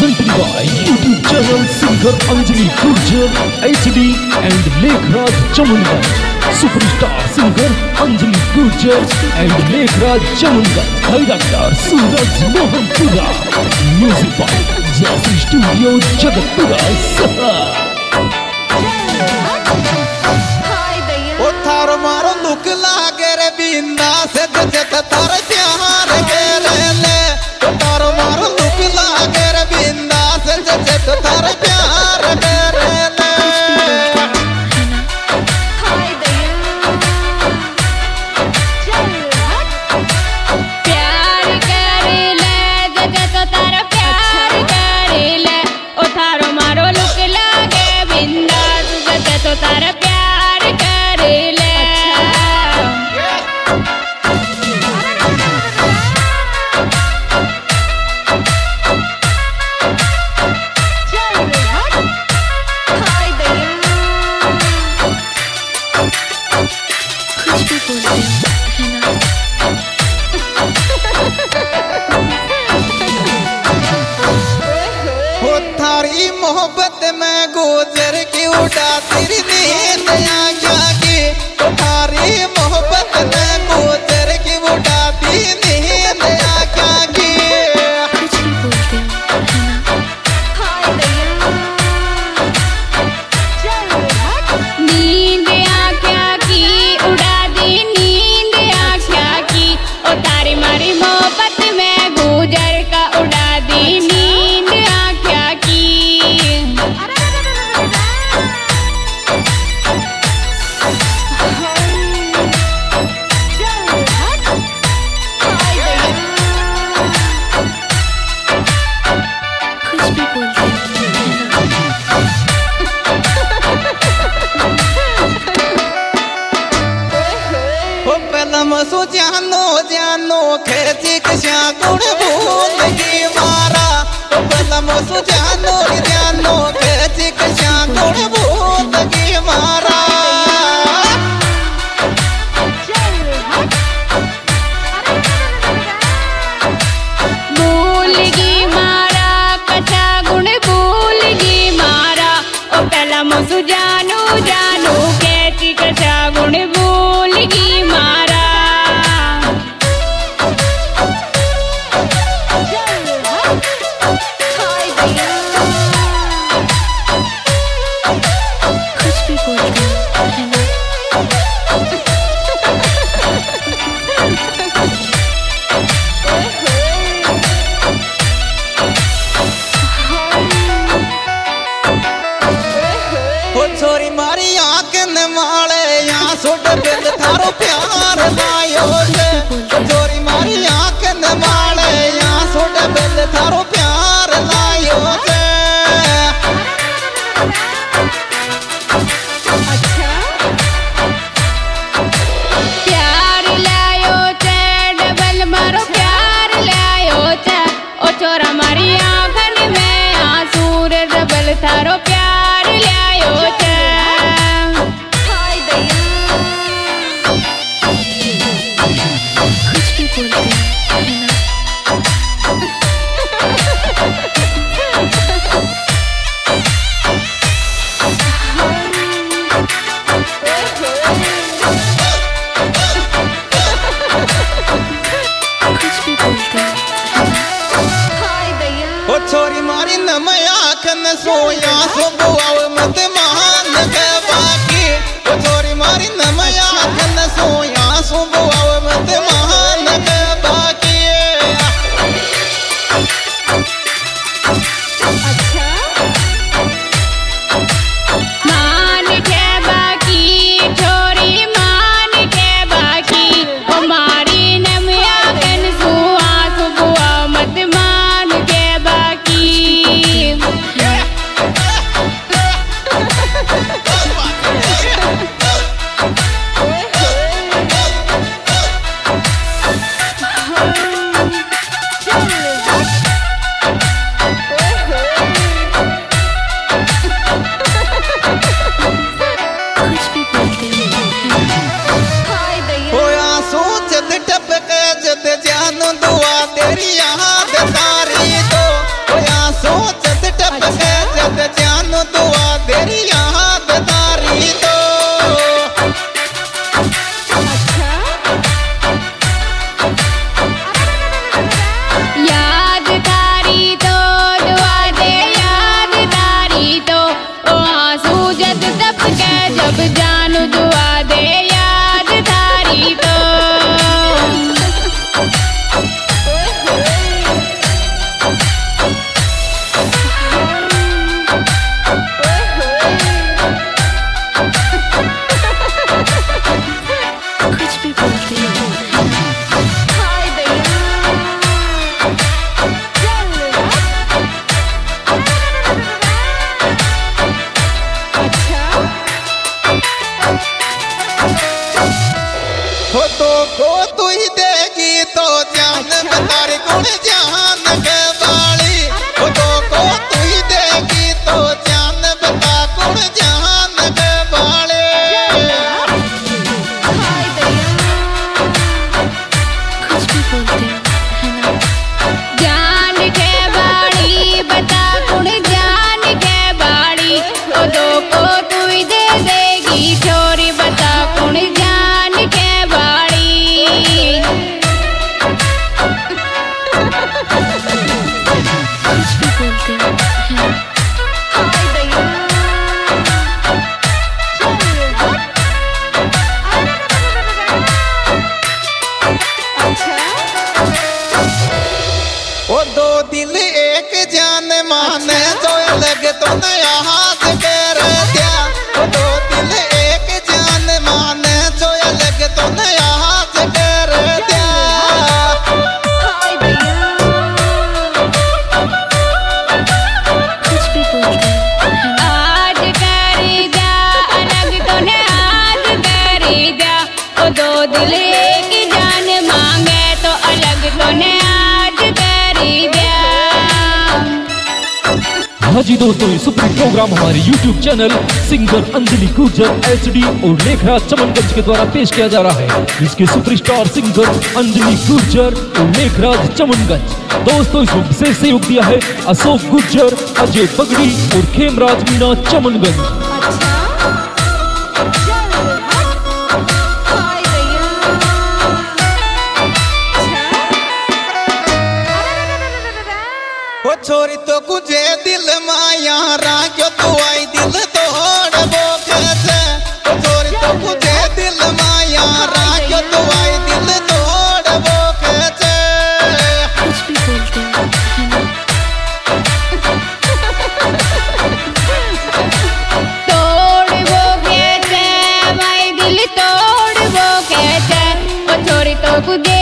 presented by YouTube channel singer Anjali Gurjar HD and Lekhraj Chamungar. Superstar singer Anjali Gurjar and Lekhraj Chamungar. Director Suraj Mohanpura. Music by Jasi Studio Jagatpura Sahar. थारो मारो look लागे रे बिंदा से जत तार प्यार करे ले थारो मारो लुक लागे रे बिंदा से जत तार प्यार करे ले प्यार करे ले जत तार प्यार करे ले ओ थारो मारो लुक लागे बिंदा से जत तार प्यार करे ले थारी मोहब्बत में गुजर की उड़ा तेरी नींद आँखा की थारी मोहब्बत में गुजर की उड़ा तेरी नींद आँखा की नींद आँखा की उड़ा दी नींद आँखा की ओ तारी मारी मोहब्बत में गुजर का उड़ा दी नींद आँखा की मसो जानो जानो खेती कशा गुण भूल की मारा मसो जानो जानो खेती कशा गुण भूल की मारा भूल गी मारा कचा गुण भूल गी मारा ओ पहला मसु जानो जानो कैची कचा गुण भूल गी मारा छोरी मारी आँख ने माले यहाँ सोट बिल थारो प्यार लायो छोरी मारी आँख ने माले यहाँ सोट बिल थारो प्यार लायो प्यार लायो चे डबल मारो प्यार लायो चे ओ छोरा मारी आँखन में आंसू रे डबल थारो प्यार लायो चे छोरी मारी नमया खन सोया सो बुआव मत मान के बाकी छोरी मारी नमया खन सोया सो बुआव मत मान के बाकी मान के बाकी छोरी मान के बाकी ओ मारी नमया कन सुआ सुबुआ मत मान के बाकी दिल एक जान माने तो अलग तो नया हाथ कर दिया। वो दो दिल एक जान माने तो अलग तो नया हाथ कर दिया। हाय भैया कुछ भी पूछ आज करी जा अलग तो ने आज करी जा। वो दो दिल एक जान मांगे तो अलग तो ने आज करी जा। हाँ जी दोस्तों, ये सुपर प्रोग्राम हमारे YouTube channel singer Anjali Gurjar HD और लेखराज चमनगंज के द्वारा पेश किया जा रहा है, जिसके सुपरस्टार सिंगर अंजलि गुर्जर और लेखराज चमनगंज। दोस्तों इसमें विशेष सहयोग दिया है अशोक गुर्जर, अजय पगड़ी और खेमराज मीना चमनगंज। वो छोरी तो कुझे दिल माया राख्यो तू आई दिल तोड़ बोके। वो छोरी तो कुझे दिल माया राख्यो तू आई दिल तोड़ बोके। कुछ भी बोलते तोड़ वो कहते भाई दिल तोड़ वो कहते। वो छोरी तो कुछ